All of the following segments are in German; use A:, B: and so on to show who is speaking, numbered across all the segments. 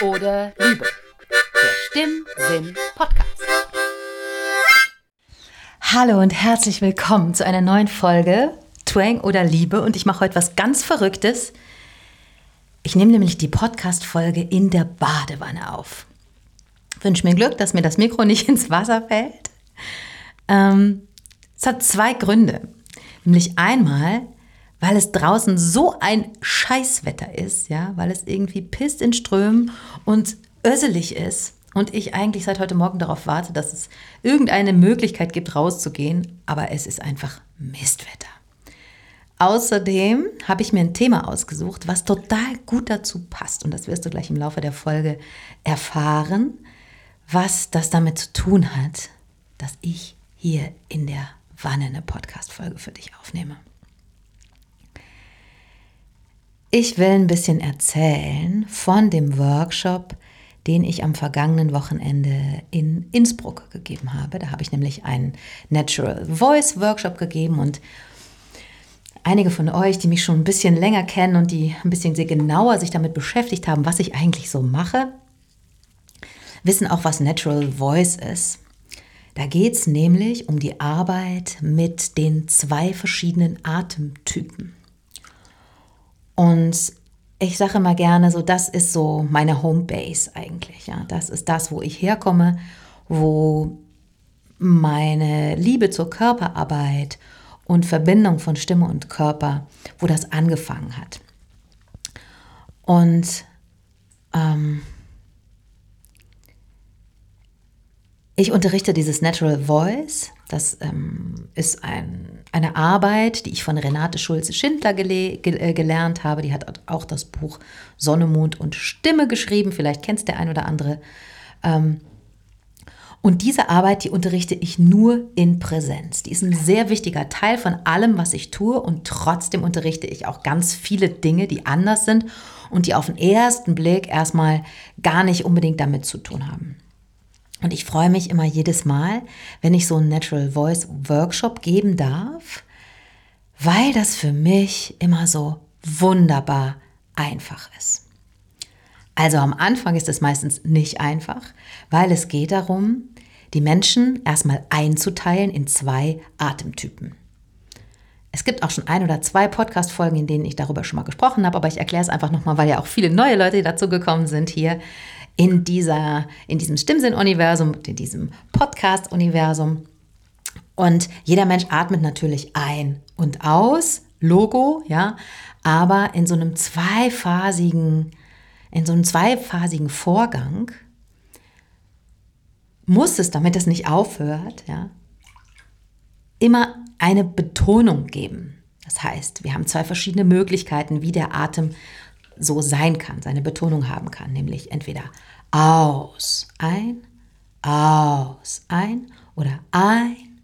A: oder Liebe. Der Stimmsinn-Podcast.
B: Hallo und herzlich willkommen zu einer neuen Folge Twang oder Liebe. Und ich mache heute was ganz Verrücktes. Ich nehme nämlich die Podcast-Folge in der Badewanne auf. Ich wünsche mir Glück, dass mir das Mikro nicht ins Wasser fällt. Es hat zwei Gründe. Nämlich einmal, weil es draußen so ein Scheißwetter ist, ja, weil es irgendwie pisst in Strömen und össelig ist und ich eigentlich seit heute Morgen darauf warte, dass es irgendeine Möglichkeit gibt, rauszugehen, aber es ist einfach Mistwetter. Außerdem habe ich mir ein Thema ausgesucht, was total gut dazu passt, und das wirst du gleich im Laufe der Folge erfahren, was das damit zu tun hat, dass ich hier in der Wanne eine Podcast-Folge für dich aufnehme. Ich will ein bisschen erzählen von dem Workshop, den ich am vergangenen Wochenende in Innsbruck gegeben habe. Da habe ich nämlich einen Natural Voice Workshop gegeben und einige von euch, die mich schon ein bisschen länger kennen und die ein bisschen sehr genauer sich damit beschäftigt haben, was ich eigentlich so mache, wissen auch, was Natural Voice ist. Da geht es nämlich um die Arbeit mit den zwei verschiedenen Atemtypen. Und ich sage immer gerne, so das ist so meine Homebase eigentlich. Ja. Das ist das, wo ich herkomme, wo meine Liebe zur Körperarbeit und Verbindung von Stimme und Körper, wo das angefangen hat. Und ich unterrichte dieses Natural Voice. Das ist eine Arbeit, die ich von Renate Schulze-Schindler gelernt habe. Die hat auch das Buch Sonne, Mond und Stimme geschrieben. Vielleicht kennst der ein oder andere. Und diese Arbeit, die unterrichte ich nur in Präsenz. Die ist ein sehr wichtiger Teil von allem, was ich tue. Und trotzdem unterrichte ich auch ganz viele Dinge, die anders sind und die auf den ersten Blick erstmal gar nicht unbedingt damit zu tun haben. Und ich freue mich immer jedes Mal, wenn ich so einen Natural Voice Workshop geben darf, weil das für mich immer so wunderbar einfach ist. Also am Anfang ist es meistens nicht einfach, weil es geht darum, die Menschen erstmal einzuteilen in zwei Atemtypen. Es gibt auch schon 1 oder 2 Podcast-Folgen, in denen ich darüber schon mal gesprochen habe, aber ich erkläre es einfach nochmal, weil ja auch viele neue Leute dazu gekommen sind hier in diesem Stimmsinn-Universum, in diesem Podcast-Universum. Und jeder Mensch atmet natürlich ein und aus, Logo, ja, aber in so einem zweiphasigen Vorgang muss es, damit es nicht aufhört, ja, immer eine Betonung geben. Das heißt, wir haben 2 verschiedene Möglichkeiten, wie der Atem so sein kann, seine Betonung haben kann, nämlich entweder aus, ein oder ein,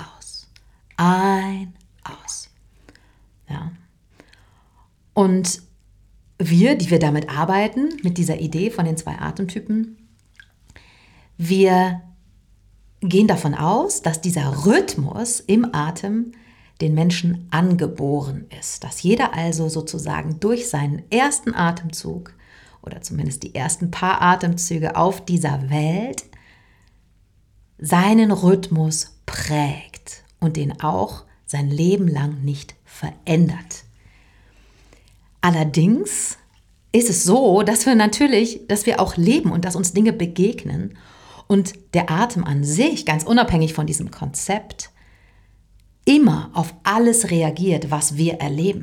B: aus. Ja. Und wir, die wir damit arbeiten, mit dieser Idee von den 2 Atemtypen, wir gehen davon aus, dass dieser Rhythmus im Atem den Menschen angeboren ist. Dass jeder also sozusagen durch seinen ersten Atemzug oder zumindest die ersten paar Atemzüge auf dieser Welt seinen Rhythmus prägt und den auch sein Leben lang nicht verändert. Allerdings ist es so, dass wir auch leben und dass uns Dinge begegnen und der Atem an sich, ganz unabhängig von diesem Konzept, immer auf alles reagiert, was wir erleben.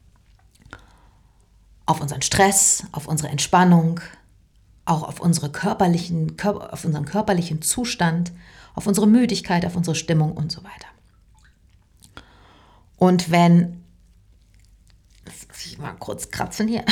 B: Auf unseren Stress, auf unsere Entspannung, auch auf unseren körperlichen Zustand, auf unsere Müdigkeit, auf unsere Stimmung und so weiter. Und wenn, ich mal kurz kratzen hier,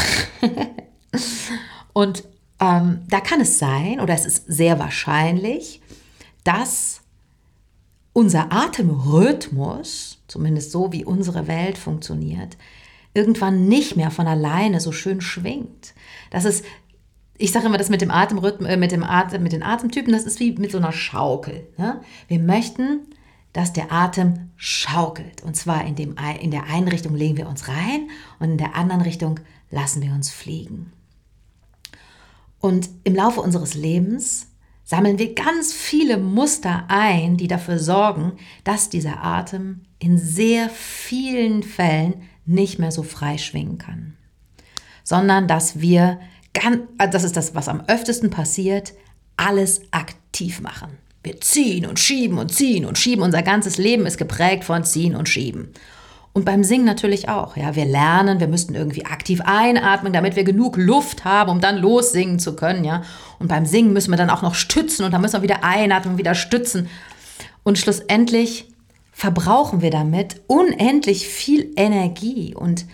B: und da kann es sein, oder es ist sehr wahrscheinlich, dass unser Atemrhythmus, zumindest so wie unsere Welt funktioniert, irgendwann nicht mehr von alleine so schön schwingt. Das ist, ich sage immer, das mit dem Atemrhythmus, mit den Atemtypen, das ist wie mit so einer Schaukel. Ne? Wir möchten, dass der Atem schaukelt. Und zwar in der einen Richtung legen wir uns rein und in der anderen Richtung lassen wir uns fliegen. Und im Laufe unseres Lebens sammeln wir ganz viele Muster ein, die dafür sorgen, dass dieser Atem in sehr vielen Fällen nicht mehr so frei schwingen kann. Sondern dass wir, das ist das, was am öftesten passiert, alles aktiv machen. Wir ziehen und schieben und ziehen und schieben. Unser ganzes Leben ist geprägt von Ziehen und Schieben. Und beim Singen natürlich auch. Ja, wir lernen, wir müssten irgendwie aktiv einatmen, damit wir genug Luft haben, um dann lossingen zu können. Ja? Und beim Singen müssen wir dann auch noch stützen und dann müssen wir wieder einatmen, wieder stützen. Und schlussendlich verbrauchen wir damit unendlich viel Energie und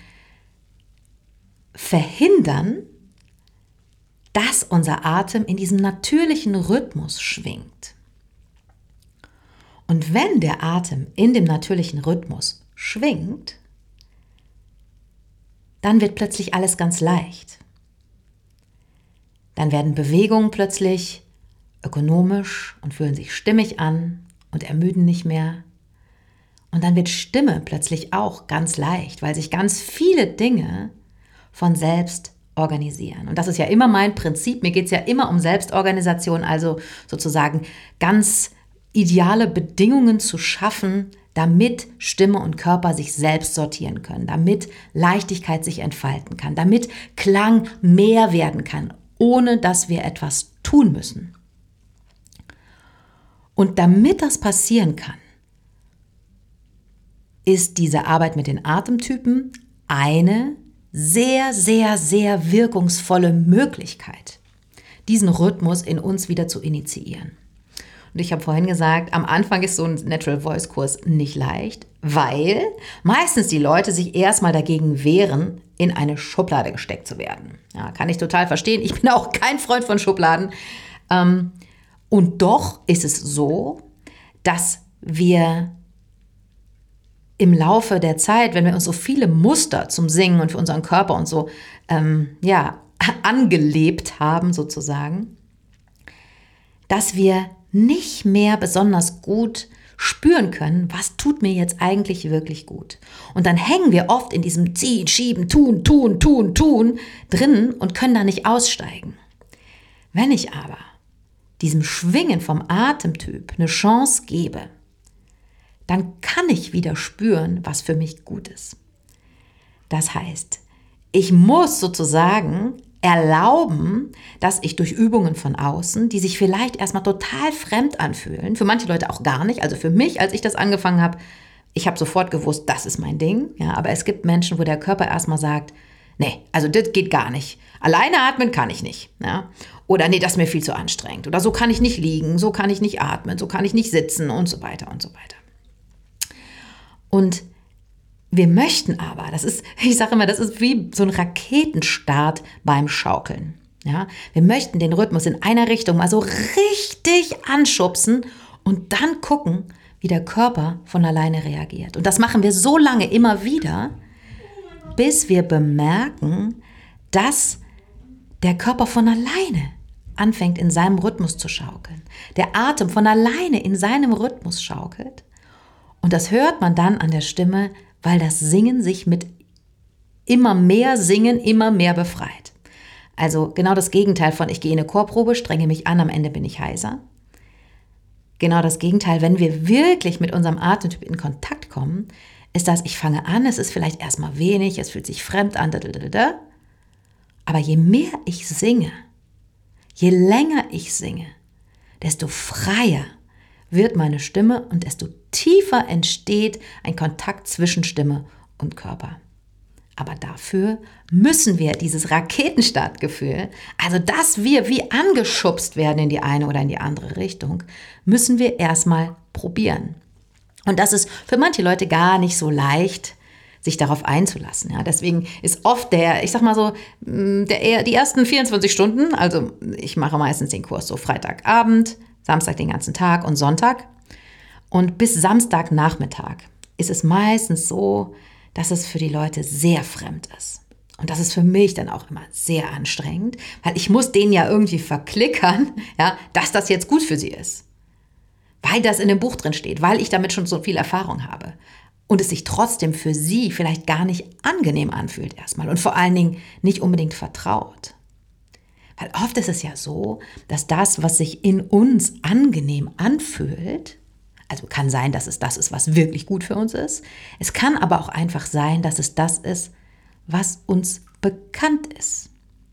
B: verhindern, dass unser Atem in diesem natürlichen Rhythmus schwingt. Und wenn der Atem in dem natürlichen Rhythmus schwingt, dann wird plötzlich alles ganz leicht. Dann werden Bewegungen plötzlich ökonomisch und fühlen sich stimmig an und ermüden nicht mehr. Und dann wird Stimme plötzlich auch ganz leicht, weil sich ganz viele Dinge von selbst organisieren. Und das ist ja immer mein Prinzip. Mir geht es ja immer um Selbstorganisation, also sozusagen ganz ideale Bedingungen zu schaffen, damit Stimme und Körper sich selbst sortieren können, damit Leichtigkeit sich entfalten kann, damit Klang mehr werden kann, ohne dass wir etwas tun müssen. Und damit das passieren kann, ist diese Arbeit mit den Atemtypen eine sehr, sehr, sehr wirkungsvolle Möglichkeit, diesen Rhythmus in uns wieder zu initiieren. Und ich habe vorhin gesagt, am Anfang ist so ein Natural Voice Kurs nicht leicht, weil meistens die Leute sich erstmal dagegen wehren, in eine Schublade gesteckt zu werden. Ja, kann ich total verstehen. Ich bin auch kein Freund von Schubladen. Und doch ist es so, dass wir im Laufe der Zeit, wenn wir uns so viele Muster zum Singen und für unseren Körper und so angelebt haben sozusagen, dass wir nicht mehr besonders gut spüren können, was tut mir jetzt eigentlich wirklich gut. Und dann hängen wir oft in diesem Ziehen, Schieben, Tun drin und können da nicht aussteigen. Wenn ich aber diesem Schwingen vom Atemtyp eine Chance gebe, dann kann ich wieder spüren, was für mich gut ist. Das heißt, ich muss sozusagen erlauben, dass ich durch Übungen von außen, die sich vielleicht erstmal total fremd anfühlen, für manche Leute auch gar nicht, also für mich, als ich das angefangen habe, ich habe sofort gewusst, das ist mein Ding, ja, aber es gibt Menschen, wo der Körper erstmal sagt, nee, also das geht gar nicht, alleine atmen kann ich nicht, ja, oder nee, das ist mir viel zu anstrengend, oder so kann ich nicht liegen, so kann ich nicht atmen, so kann ich nicht sitzen und so weiter und so weiter. Und wir möchten aber, ich sage immer, das ist wie so ein Raketenstart beim Schaukeln. Ja? Wir möchten den Rhythmus in einer Richtung mal so richtig anschubsen und dann gucken, wie der Körper von alleine reagiert. Und das machen wir so lange immer wieder, bis wir bemerken, dass der Körper von alleine anfängt, in seinem Rhythmus zu schaukeln. Der Atem von alleine in seinem Rhythmus schaukelt. Und das hört man dann an der Stimme, weil das Singen sich mit immer mehr Singen immer mehr befreit. Also genau das Gegenteil von ich gehe in eine Chorprobe, strenge mich an, am Ende bin ich heiser. Genau das Gegenteil, wenn wir wirklich mit unserem Atemtyp in Kontakt kommen, ist das, ich fange an, es ist vielleicht erstmal wenig, es fühlt sich fremd an, aber je mehr ich singe, je länger ich singe, desto freier wird meine Stimme und desto tiefer entsteht ein Kontakt zwischen Stimme und Körper. Aber dafür müssen wir dieses Raketenstartgefühl, also dass wir wie angeschubst werden in die eine oder in die andere Richtung, müssen wir erstmal probieren. Und das ist für manche Leute gar nicht so leicht, sich darauf einzulassen. Ja, deswegen ist oft die ersten 24 Stunden, also ich mache meistens den Kurs so Freitagabend, Samstag den ganzen Tag und Sonntag. Und bis Samstagnachmittag ist es meistens so, dass es für die Leute sehr fremd ist. Und das ist für mich dann auch immer sehr anstrengend, weil ich muss denen ja irgendwie verklickern, ja, dass das jetzt gut für sie ist. Weil das in dem Buch drin steht, weil ich damit schon so viel Erfahrung habe. Und es sich trotzdem für sie vielleicht gar nicht angenehm anfühlt erstmal und vor allen Dingen nicht unbedingt vertraut. Weil oft ist es ja so, dass das, was sich in uns angenehm anfühlt, also kann sein, dass es das ist, was wirklich gut für uns ist. Es kann aber auch einfach sein, dass es das ist, was uns bekannt ist.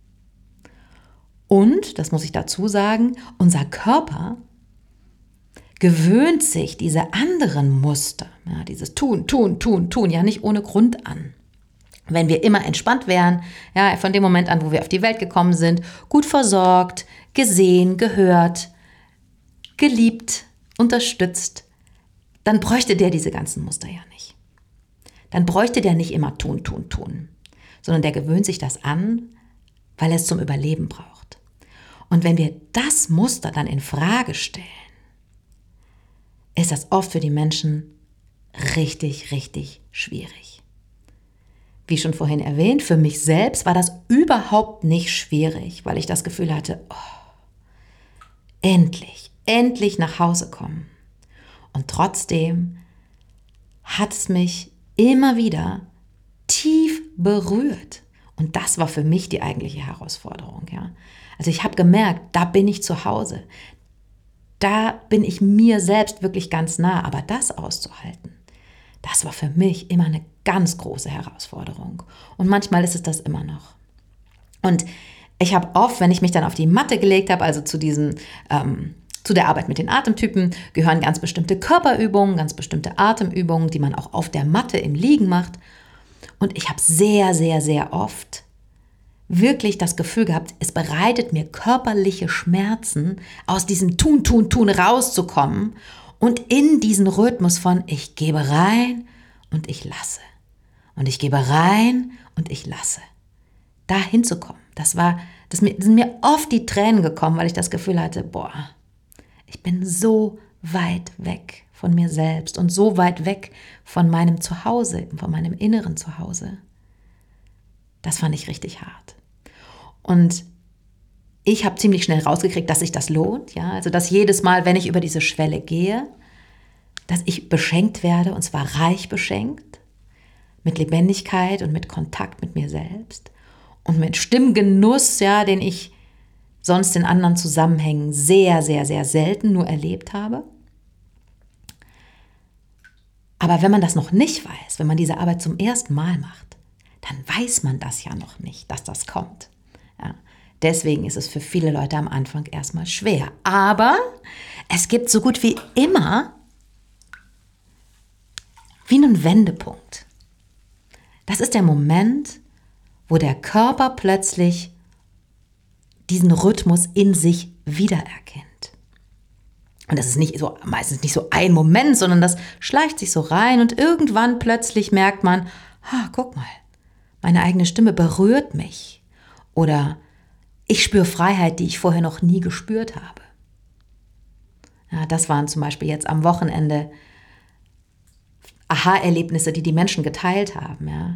B: Und, das muss ich dazu sagen, unser Körper gewöhnt sich diese anderen Muster, ja, dieses Tun, ja nicht ohne Grund an. Wenn wir immer entspannt wären, ja, von dem Moment an, wo wir auf die Welt gekommen sind, gut versorgt, gesehen, gehört, geliebt, unterstützt, dann bräuchte der diese ganzen Muster ja nicht. Dann bräuchte der nicht immer tun, sondern der gewöhnt sich das an, weil er es zum Überleben braucht. Und wenn wir das Muster dann in Frage stellen, ist das oft für die Menschen richtig, richtig schwierig. Wie schon vorhin erwähnt, für mich selbst war das überhaupt nicht schwierig, weil ich das Gefühl hatte, endlich nach Hause kommen. Und trotzdem hat es mich immer wieder tief berührt. Und das war für mich die eigentliche Herausforderung. Ja. Also ich habe gemerkt, da bin ich zu Hause. Da bin ich mir selbst wirklich ganz nah. Aber das auszuhalten, das war für mich immer eine ganz große Herausforderung. Und manchmal ist es das immer noch. Und ich habe oft, wenn ich mich dann auf die Matte gelegt habe, also zu der Arbeit mit den Atemtypen, gehören ganz bestimmte Körperübungen, ganz bestimmte Atemübungen, die man auch auf der Matte im Liegen macht. Und ich habe sehr, sehr, sehr oft wirklich das Gefühl gehabt, es bereitet mir körperliche Schmerzen, aus diesem Tun rauszukommen und in diesen Rhythmus von ich gebe rein und ich lasse. Und ich gebe rein und ich lasse. Da hinzukommen. Sind mir oft die Tränen gekommen, weil ich das Gefühl hatte, ich bin so weit weg von mir selbst und so weit weg von meinem Zuhause, von meinem inneren Zuhause. Das fand ich richtig hart. Und ich habe ziemlich schnell rausgekriegt, dass sich das lohnt. Ja? Also dass jedes Mal, wenn ich über diese Schwelle gehe, dass ich beschenkt werde, und zwar reich beschenkt, mit Lebendigkeit und mit Kontakt mit mir selbst und mit Stimmgenuss, ja, den ich sonst in anderen Zusammenhängen sehr, sehr, sehr selten nur erlebt habe. Aber wenn man das noch nicht weiß, wenn man diese Arbeit zum ersten Mal macht, dann weiß man das ja noch nicht, dass das kommt. Ja, deswegen ist es für viele Leute am Anfang erstmal schwer. Aber es gibt so gut wie immer wie einen Wendepunkt. Das ist der Moment, wo der Körper plötzlich diesen Rhythmus in sich wiedererkennt. Und das ist meistens nicht so ein Moment, sondern das schleicht sich so rein und irgendwann plötzlich merkt man, guck mal, meine eigene Stimme berührt mich. Oder ich spüre Freiheit, die ich vorher noch nie gespürt habe. Ja, das waren zum Beispiel jetzt am Wochenende Aha-Erlebnisse, die Menschen geteilt haben. Ja.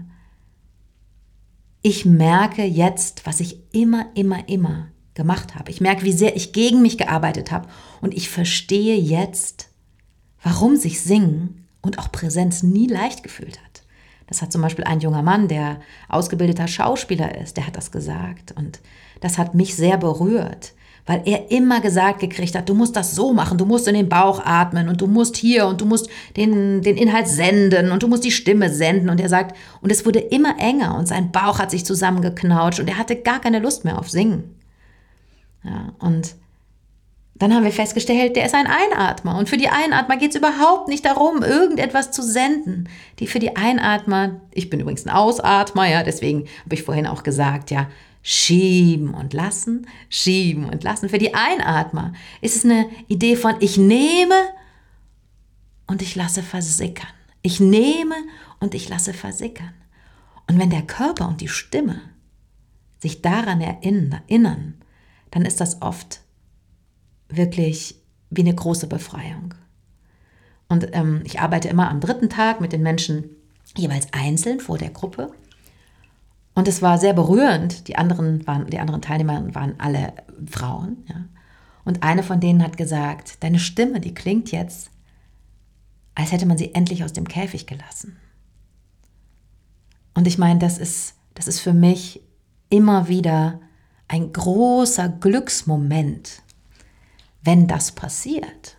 B: Ich merke jetzt, was ich immer gemacht habe. Ich merke, wie sehr ich gegen mich gearbeitet habe. Und ich verstehe jetzt, warum sich Singen und auch Präsenz nie leicht gefühlt hat. Das hat zum Beispiel ein junger Mann, der ausgebildeter Schauspieler ist, der hat das gesagt. Und das hat mich sehr berührt, weil er immer gesagt gekriegt hat, du musst das so machen, du musst in den Bauch atmen und du musst hier und du musst den Inhalt senden und du musst die Stimme senden. Und er sagt, und es wurde immer enger und sein Bauch hat sich zusammengeknautscht und er hatte gar keine Lust mehr auf Singen. Ja, und dann haben wir festgestellt, der ist ein Einatmer. Und für die Einatmer geht es überhaupt nicht darum, irgendetwas zu senden. Für die Einatmer, ich bin übrigens ein Ausatmer, ja, deswegen habe ich vorhin auch gesagt, ja, schieben und lassen. Für die Einatmer ist es eine Idee von, ich nehme und ich lasse versickern. Ich nehme und ich lasse versickern. Und wenn der Körper und die Stimme sich daran erinnern, dann ist das oft wirklich wie eine große Befreiung. Und ich arbeite immer am 3. Tag mit den Menschen jeweils einzeln vor der Gruppe. Und es war sehr berührend. Die anderen Teilnehmer waren alle Frauen. Ja. Und eine von denen hat gesagt, deine Stimme, die klingt jetzt, als hätte man sie endlich aus dem Käfig gelassen. Und ich meine, das ist für mich immer wieder ein großer Glücksmoment, wenn das passiert.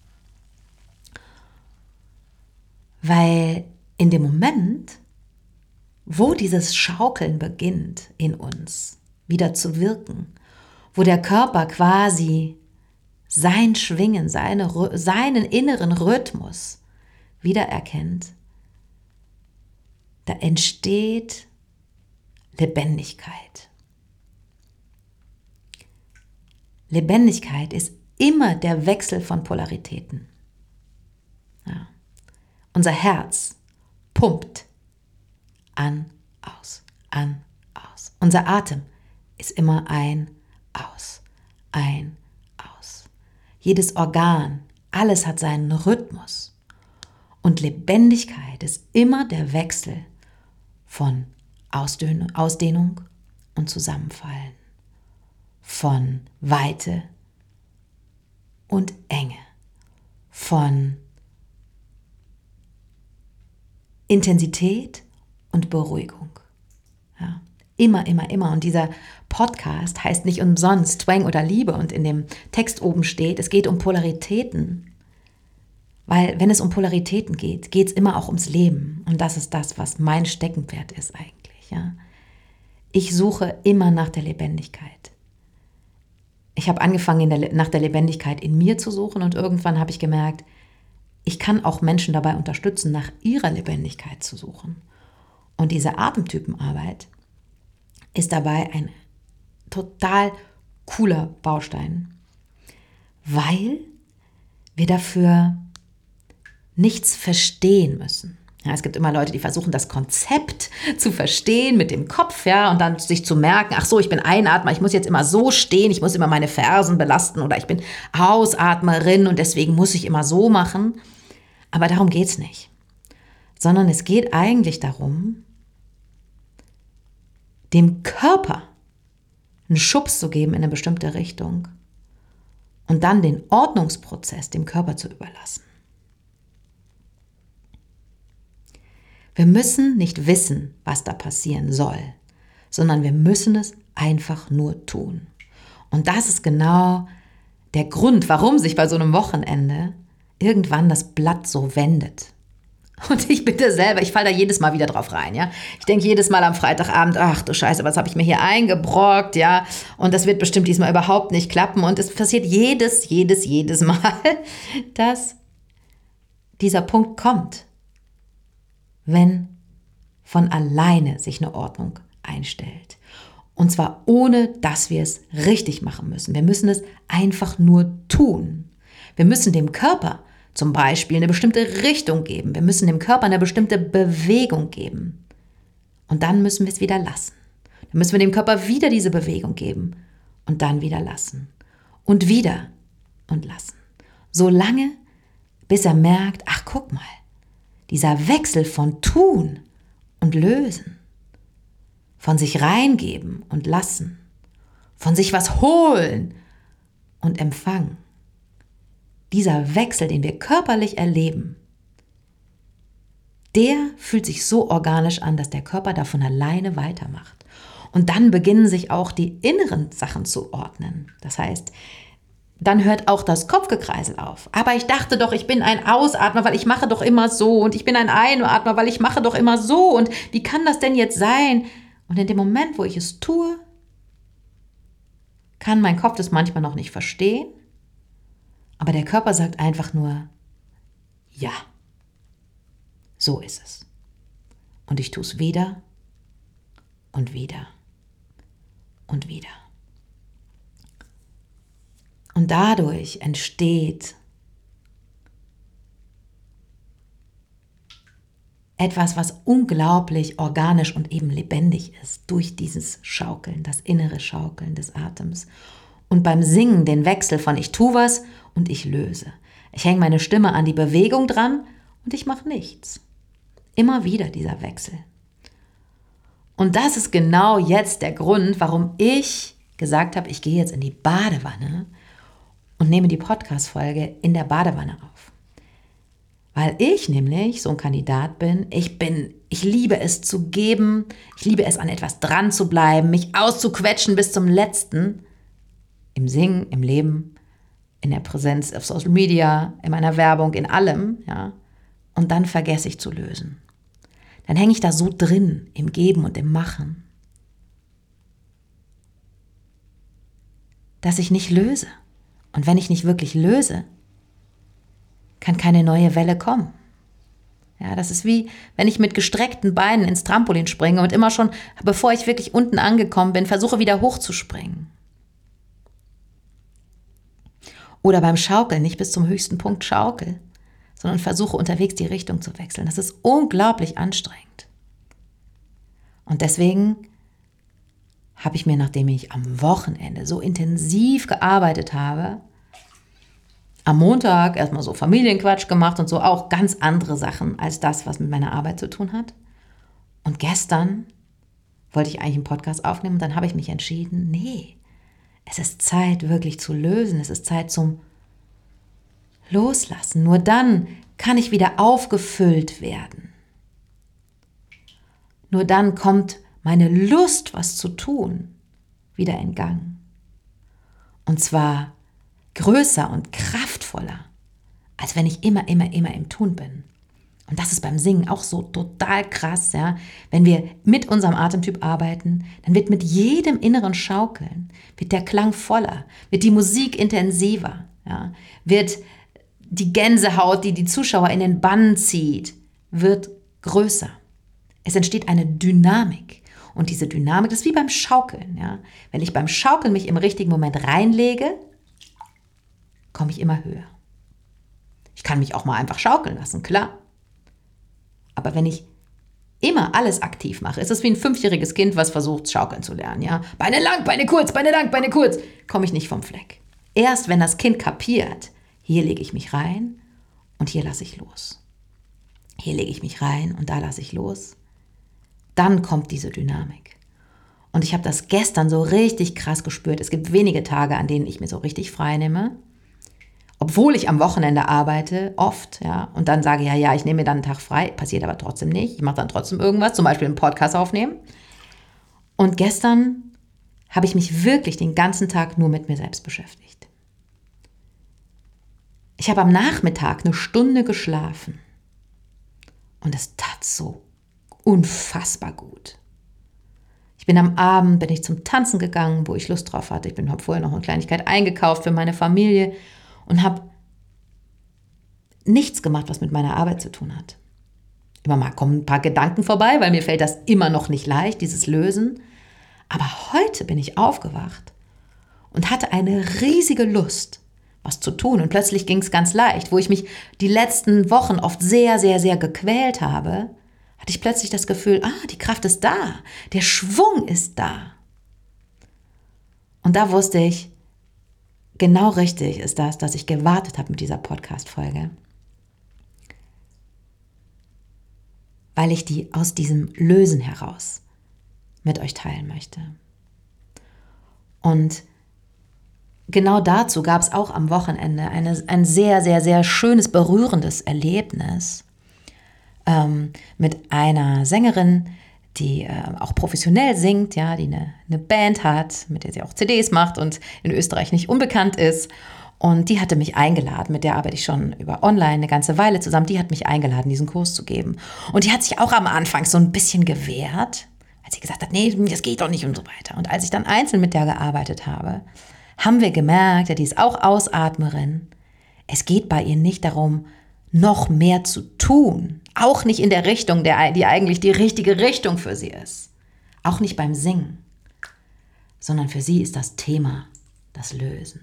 B: Weil in dem Moment, wo dieses Schaukeln beginnt in uns, wieder zu wirken, wo der Körper quasi sein Schwingen, seinen inneren Rhythmus wiedererkennt, da entsteht Lebendigkeit. Lebendigkeit ist immer der Wechsel von Polaritäten. Ja. Unser Herz pumpt an, aus, an, aus. Unser Atem ist immer ein, aus, ein, aus. Jedes Organ, alles hat seinen Rhythmus. Und Lebendigkeit ist immer der Wechsel von Ausdehnung und Zusammenfallen, von Weite und Enge, von Intensität und Beruhigung. Ja, immer, immer, immer. Und dieser Podcast heißt nicht umsonst Twang oder Liebe und in dem Text oben steht, es geht um Polaritäten. Weil wenn es um Polaritäten geht, geht es immer auch ums Leben. Und das ist das, was mein Steckenpferd ist eigentlich. Ja. Ich suche immer nach der Lebendigkeit. Ich habe angefangen, nach der Lebendigkeit in mir zu suchen und irgendwann habe ich gemerkt, ich kann auch Menschen dabei unterstützen, nach ihrer Lebendigkeit zu suchen. Und diese Atemtypenarbeit ist dabei ein total cooler Baustein, weil wir dafür nichts verstehen müssen. Ja, es gibt immer Leute, die versuchen, das Konzept zu verstehen mit dem Kopf, ja, und dann sich zu merken, ach so, ich bin Einatmer, ich muss jetzt immer so stehen, ich muss immer meine Fersen belasten oder ich bin Ausatmerin und deswegen muss ich immer so machen. Aber darum geht es nicht. Sondern es geht eigentlich darum, dem Körper einen Schubs zu geben in eine bestimmte Richtung und dann den Ordnungsprozess dem Körper zu überlassen. Wir müssen nicht wissen, was da passieren soll, sondern wir müssen es einfach nur tun. Und das ist genau der Grund, warum sich bei so einem Wochenende irgendwann das Blatt so wendet. Und ich bitte selber, ich falle da jedes Mal wieder drauf rein, ja. Ich denke jedes Mal am Freitagabend, ach du Scheiße, was habe ich mir hier eingebrockt, ja. Und das wird bestimmt diesmal überhaupt nicht klappen. Und es passiert jedes Mal, dass dieser Punkt kommt, wenn von alleine sich eine Ordnung einstellt. Und zwar ohne, dass wir es richtig machen müssen. Wir müssen es einfach nur tun. Wir müssen dem Körper zum Beispiel eine bestimmte Richtung geben. Wir müssen dem Körper eine bestimmte Bewegung geben. Und dann müssen wir es wieder lassen. Dann müssen wir dem Körper wieder diese Bewegung geben und dann wieder lassen. Und wieder und lassen. So lange, bis er merkt, ach guck mal, dieser Wechsel von tun und lösen, von sich reingeben und lassen, von sich was holen und empfangen. Dieser Wechsel, den wir körperlich erleben, der fühlt sich so organisch an, dass der Körper davon alleine weitermacht. Und dann beginnen sich auch die inneren Sachen zu ordnen. Das heißt, dann hört auch das Kopfgekreisel auf. Aber ich dachte doch, ich bin ein Ausatmer, weil ich mache doch immer so. Und ich bin ein Einatmer, weil ich mache doch immer so. Und wie kann das denn jetzt sein? Und in dem Moment, wo ich es tue, kann mein Kopf das manchmal noch nicht verstehen. Aber der Körper sagt einfach nur, ja, so ist es. Und ich tue es wieder und wieder und wieder. Und dadurch entsteht etwas, was unglaublich organisch und eben lebendig ist, durch dieses Schaukeln, das innere Schaukeln des Atems. Und beim Singen den Wechsel von ich tue was und ich löse. Ich hänge meine Stimme an die Bewegung dran und ich mache nichts. Immer wieder dieser Wechsel. Und das ist genau jetzt der Grund, warum ich gesagt habe, ich gehe jetzt in die Badewanne und nehme die Podcast-Folge in der Badewanne auf. Weil ich nämlich so ein Kandidat bin. Ich liebe es zu geben. Ich liebe es, an etwas dran zu bleiben, mich auszuquetschen bis zum Letzten. Im Singen, im Leben, in der Präsenz auf Social Media, in meiner Werbung, in allem. Ja. Und dann vergesse ich zu lösen. Dann hänge ich da so drin, im Geben und im Machen, dass ich nicht löse. Und wenn ich nicht wirklich löse, kann keine neue Welle kommen. Ja, das ist wie, wenn ich mit gestreckten Beinen ins Trampolin springe und immer schon, bevor ich wirklich unten angekommen bin, versuche wieder hochzuspringen. Oder beim Schaukeln nicht bis zum höchsten Punkt schaukel, sondern versuche unterwegs die Richtung zu wechseln. Das ist unglaublich anstrengend. Und deswegen habe ich mir, nachdem ich am Wochenende so intensiv gearbeitet habe, am Montag erstmal so Familienquatsch gemacht und so, auch ganz andere Sachen als das, was mit meiner Arbeit zu tun hat. Und gestern wollte ich eigentlich einen Podcast aufnehmen und dann habe ich mich entschieden, nee, es ist Zeit wirklich zu lösen, es ist Zeit zum Loslassen. Nur dann kann ich wieder aufgefüllt werden. Nur dann kommt meine Lust, was zu tun, wieder in Gang. Und zwar größer und kraftvoller, als wenn ich immer im Tun bin. Und das ist beim Singen auch so total krass, ja. Wenn wir mit unserem Atemtyp arbeiten, dann wird mit jedem inneren Schaukeln, wird der Klang voller, wird die Musik intensiver, ja. Wird die Gänsehaut, die die Zuschauer in den Bann zieht, wird größer. Es entsteht eine Dynamik. Und diese Dynamik, das ist wie beim Schaukeln, ja. Wenn ich beim Schaukeln mich im richtigen Moment reinlege, komme ich immer höher. Ich kann mich auch mal einfach schaukeln lassen, klar. Aber wenn ich immer alles aktiv mache, ist es wie ein 5-jähriges Kind, was versucht, schaukeln zu lernen. Ja? Beine lang, Beine kurz, Beine lang, Beine kurz, komme ich nicht vom Fleck. Erst wenn das Kind kapiert, hier lege ich mich rein und hier lasse ich los. Hier lege ich mich rein und da lasse ich los. Dann kommt diese Dynamik. Und ich habe das gestern so richtig krass gespürt. Es gibt wenige Tage, an denen ich mir so richtig frei nehme. Obwohl ich am Wochenende arbeite, oft, ja, und dann sage, ja, ich nehme mir dann einen Tag frei, passiert aber trotzdem nicht. Ich mache dann trotzdem irgendwas, zum Beispiel einen Podcast aufnehmen. Und gestern habe ich mich wirklich den ganzen Tag nur mit mir selbst beschäftigt. Ich habe am Nachmittag 1 Stunde geschlafen. Und es tat so unfassbar gut. Am Abend bin ich zum Tanzen gegangen, wo ich Lust drauf hatte. Ich habe vorher noch eine Kleinigkeit eingekauft für meine Familie. Und habe nichts gemacht, was mit meiner Arbeit zu tun hat. Immer mal kommen ein paar Gedanken vorbei, weil mir fällt das immer noch nicht leicht, dieses Lösen. Aber heute bin ich aufgewacht und hatte eine riesige Lust, was zu tun. Und plötzlich ging es ganz leicht. Wo ich mich die letzten Wochen oft sehr, sehr, sehr gequält habe, hatte ich plötzlich das Gefühl, die Kraft ist da, der Schwung ist da. Und da wusste ich, genau richtig ist das, dass ich gewartet habe mit dieser Podcast-Folge. Weil ich die aus diesem Lösen heraus mit euch teilen möchte. Und genau dazu gab es auch am Wochenende ein sehr, sehr, sehr schönes, berührendes Erlebnis mit einer Sängerin, die auch professionell singt, ja, die eine Band hat, mit der sie auch CDs macht und in Österreich nicht unbekannt ist. Und die hatte mich eingeladen, mit der arbeite ich schon über online eine ganze Weile zusammen, die hat mich eingeladen, diesen Kurs zu geben. Und die hat sich auch am Anfang so ein bisschen gewehrt, als sie gesagt hat, nee, das geht doch nicht und so weiter. Und als ich dann einzeln mit der gearbeitet habe, haben wir gemerkt, ja, die ist auch Ausatmerin. Es geht bei ihr nicht darum, noch mehr zu tun. Auch nicht in der Richtung, die eigentlich die richtige Richtung für sie ist. Auch nicht beim Singen. Sondern für sie ist das Thema das Lösen.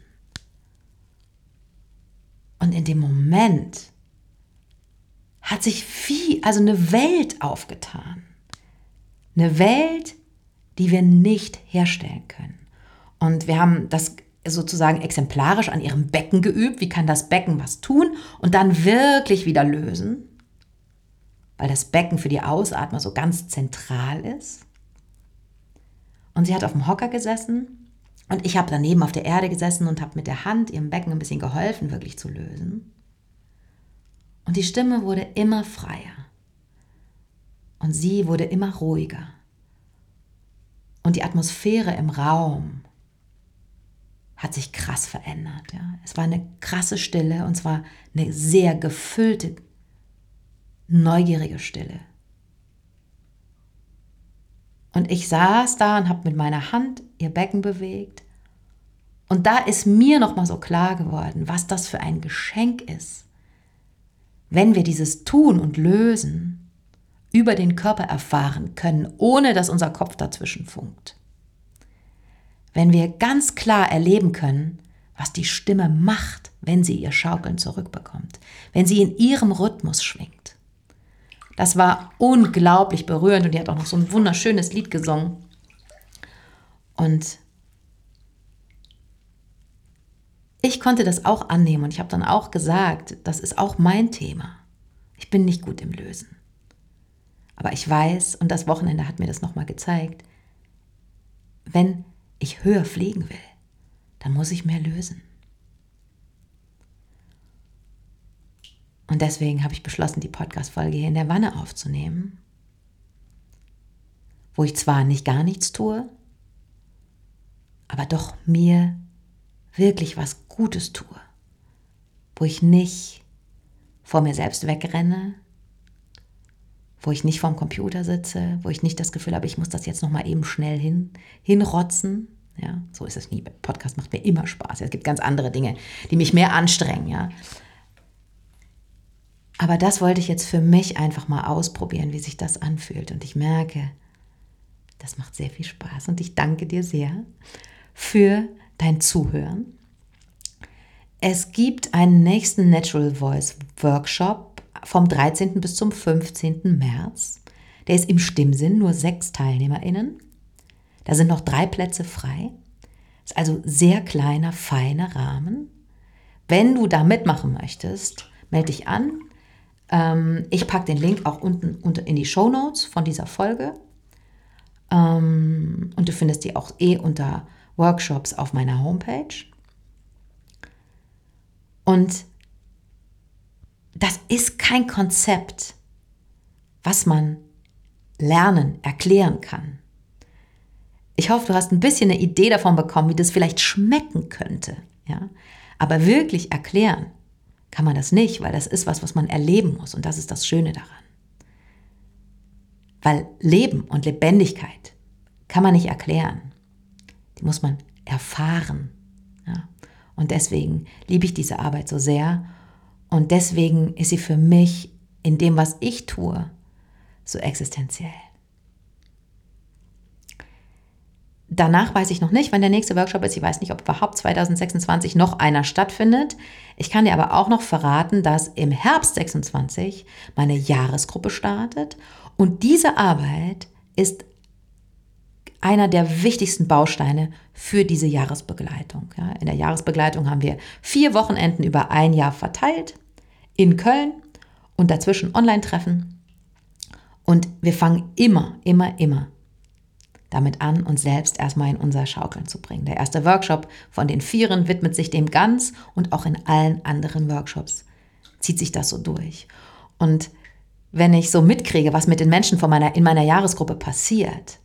B: Und in dem Moment hat sich eine Welt aufgetan. Eine Welt, die wir nicht herstellen können. Und wir haben das sozusagen exemplarisch an ihrem Becken geübt. Wie kann das Becken was tun und dann wirklich wieder lösen? Weil das Becken für die Ausatmer so ganz zentral ist. Und sie hat auf dem Hocker gesessen und ich habe daneben auf der Erde gesessen und habe mit der Hand ihrem Becken ein bisschen geholfen, wirklich zu lösen. Und die Stimme wurde immer freier. Und sie wurde immer ruhiger. Und die Atmosphäre im Raum hat sich krass verändert. Ja. Es war eine krasse Stille und zwar eine sehr gefüllte, neugierige Stille. Und ich saß da und habe mit meiner Hand ihr Becken bewegt. Und da ist mir nochmal so klar geworden, was das für ein Geschenk ist, wenn wir dieses Tun und Lösen über den Körper erfahren können, ohne dass unser Kopf dazwischen funkt. Wenn wir ganz klar erleben können, was die Stimme macht, wenn sie ihr Schaukeln zurückbekommt, wenn sie in ihrem Rhythmus schwingt. Das war unglaublich berührend und die hat auch noch so ein wunderschönes Lied gesungen. Und ich konnte das auch annehmen und ich habe dann auch gesagt, das ist auch mein Thema. Ich bin nicht gut im Lösen. Aber ich weiß, und das Wochenende hat mir das nochmal gezeigt, wenn ich höher fliegen will, dann muss ich mehr lösen. Und deswegen habe ich beschlossen, die Podcast-Folge hier in der Wanne aufzunehmen, wo ich zwar nicht gar nichts tue, aber doch mir wirklich was Gutes tue, wo ich nicht vor mir selbst wegrenne, wo ich nicht vorm Computer sitze, wo ich nicht das Gefühl habe, ich muss das jetzt nochmal eben schnell hinrotzen. Ja, so ist es nie. Podcast macht mir immer Spaß. Es gibt ganz andere Dinge, die mich mehr anstrengen. Ja. Aber das wollte ich jetzt für mich einfach mal ausprobieren, wie sich das anfühlt. Und ich merke, das macht sehr viel Spaß. Und ich danke dir sehr für dein Zuhören. Es gibt einen nächsten Natural Voice Workshop vom 13. bis zum 15. März. Der ist im Stimmsinn, nur 6 TeilnehmerInnen. Da sind noch 3 Plätze frei. Ist also sehr kleiner, feiner Rahmen. Wenn du da mitmachen möchtest, melde dich an. Ich packe den Link auch unten in die Shownotes von dieser Folge. Und du findest die auch unter Workshops auf meiner Homepage. Und das ist kein Konzept, was man lernen, erklären kann. Ich hoffe, du hast ein bisschen eine Idee davon bekommen, wie das vielleicht schmecken könnte. Ja? Aber wirklich erklären kann man das nicht, weil das ist was man erleben muss. Und das ist das Schöne daran. Weil Leben und Lebendigkeit kann man nicht erklären. Die muss man erfahren. Ja? Und deswegen liebe ich diese Arbeit so sehr. Und deswegen ist sie für mich in dem, was ich tue, so existenziell. Danach weiß ich noch nicht, wann der nächste Workshop ist. Ich weiß nicht, ob überhaupt 2026 noch einer stattfindet. Ich kann dir aber auch noch verraten, dass im Herbst 26 meine Jahresgruppe startet. Und diese Arbeit ist einer der wichtigsten Bausteine für diese Jahresbegleitung. Ja, in der Jahresbegleitung haben wir 4 Wochenenden über ein Jahr verteilt in Köln und dazwischen Online-Treffen. Und wir fangen immer damit an, uns selbst erstmal in unser Schaukeln zu bringen. Der erste Workshop von den 4 widmet sich dem ganz und auch in allen anderen Workshops zieht sich das so durch. Und wenn ich so mitkriege, was mit den Menschen in meiner Jahresgruppe passiert,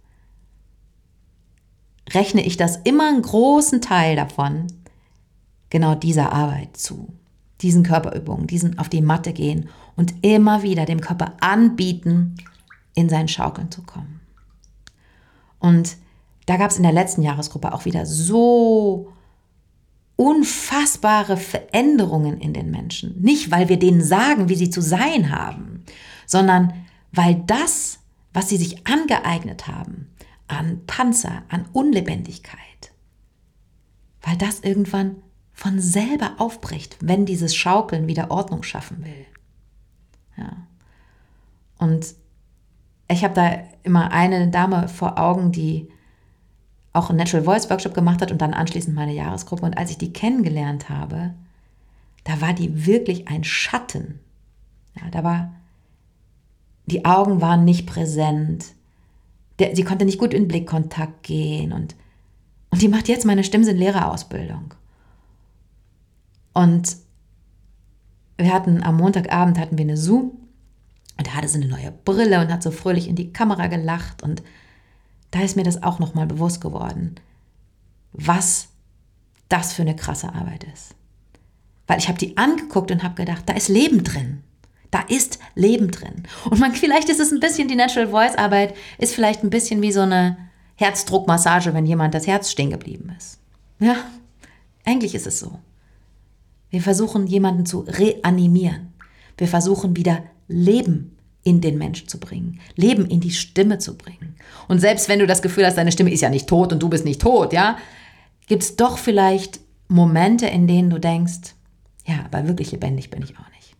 B: rechne ich das immer einen großen Teil davon genau dieser Arbeit zu. Diesen Körperübungen, diesen auf die Matte gehen und immer wieder dem Körper anbieten, in sein Schaukeln zu kommen. Und da gab es in der letzten Jahresgruppe auch wieder so unfassbare Veränderungen in den Menschen. Nicht, weil wir denen sagen, wie sie zu sein haben, sondern weil das, was sie sich angeeignet haben, an Panzer, an Unlebendigkeit, weil das irgendwann von selber aufbricht, wenn dieses Schaukeln wieder Ordnung schaffen will. Ja. Und ich habe da immer eine Dame vor Augen, die auch einen Natural Voice Workshop gemacht hat und dann anschließend meine Jahresgruppe. Und als ich die kennengelernt habe, da war die wirklich ein Schatten. Ja, die Augen waren nicht präsent. Sie konnte nicht gut in Blickkontakt gehen. Und die macht jetzt meine Stimmsinn-Lehrerausbildung. Und am Montagabend hatten wir eine Zoom und da hatte sie eine neue Brille und hat so fröhlich in die Kamera gelacht und da ist mir das auch nochmal bewusst geworden, was das für eine krasse Arbeit ist. Weil ich habe die angeguckt und habe gedacht, da ist Leben drin. Da ist Leben drin. Und vielleicht ist es ein bisschen, die Natural Voice Arbeit ist vielleicht ein bisschen wie so eine Herzdruckmassage, wenn jemand das Herz stehen geblieben ist. Ja, eigentlich ist es so. Wir versuchen, jemanden zu reanimieren. Wir versuchen, wieder Leben in den Mensch zu bringen. Leben in die Stimme zu bringen. Und selbst wenn du das Gefühl hast, deine Stimme ist ja nicht tot und du bist nicht tot, ja, gibt es doch vielleicht Momente, in denen du denkst, ja, aber wirklich lebendig bin ich auch nicht.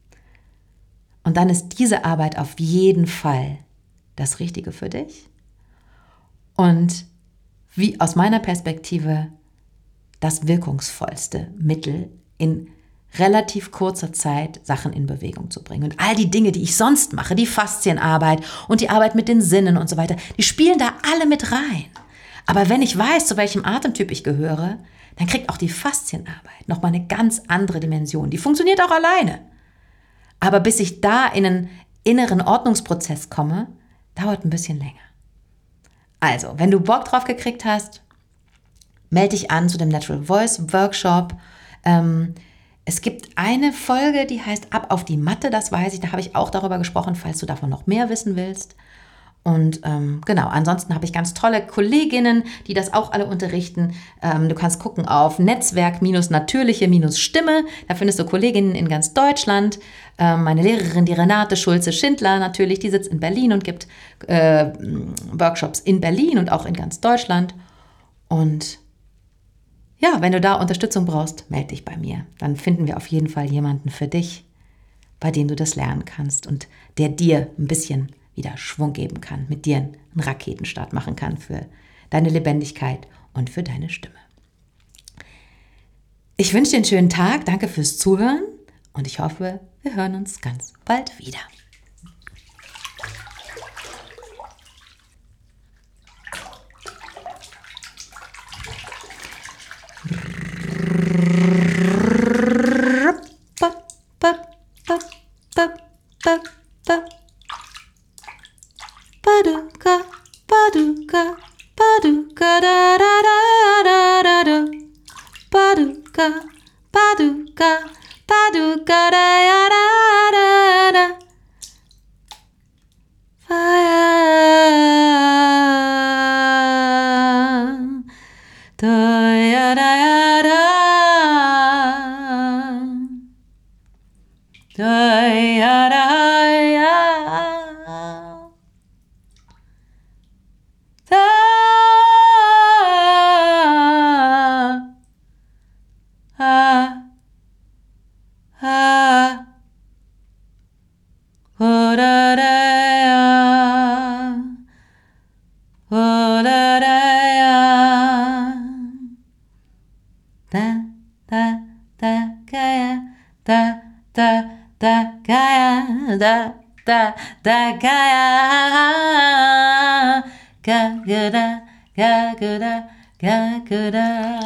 B: Und dann ist diese Arbeit auf jeden Fall das Richtige für dich. Und wie aus meiner Perspektive das wirkungsvollste Mittel in relativ kurzer Zeit Sachen in Bewegung zu bringen. Und all die Dinge, die ich sonst mache, die Faszienarbeit und die Arbeit mit den Sinnen und so weiter, die spielen da alle mit rein. Aber wenn ich weiß, zu welchem Atemtyp ich gehöre, dann kriegt auch die Faszienarbeit nochmal eine ganz andere Dimension. Die funktioniert auch alleine. Aber bis ich da in einen inneren Ordnungsprozess komme, dauert ein bisschen länger. Also, wenn du Bock drauf gekriegt hast, melde dich an zu dem Natural Voice Workshop. Es gibt eine Folge, die heißt Ab auf die Matte, das weiß ich, da habe ich auch darüber gesprochen, falls du davon noch mehr wissen willst. Und genau, ansonsten habe ich ganz tolle Kolleginnen, die das auch alle unterrichten. Du kannst gucken auf Netzwerk-natürliche-Stimme, da findest du Kolleginnen in ganz Deutschland. Meine Lehrerin, die Renate Schulze-Schindler natürlich, die sitzt in Berlin und gibt Workshops in Berlin und auch in ganz Deutschland. Und ja, wenn du da Unterstützung brauchst, melde dich bei mir. Dann finden wir auf jeden Fall jemanden für dich, bei dem du das lernen kannst und der dir ein bisschen wieder Schwung geben kann, mit dir einen Raketenstart machen kann für deine Lebendigkeit und für deine Stimme. Ich wünsche dir einen schönen Tag, danke fürs Zuhören und ich hoffe, wir hören uns ganz bald wieder. Paduka, paduka, paduka, da da da da da da. Paduka, paduka, paduka, da da da da. Fire, da da da da, da da. Ga ga da, ga ga da, ga ga da.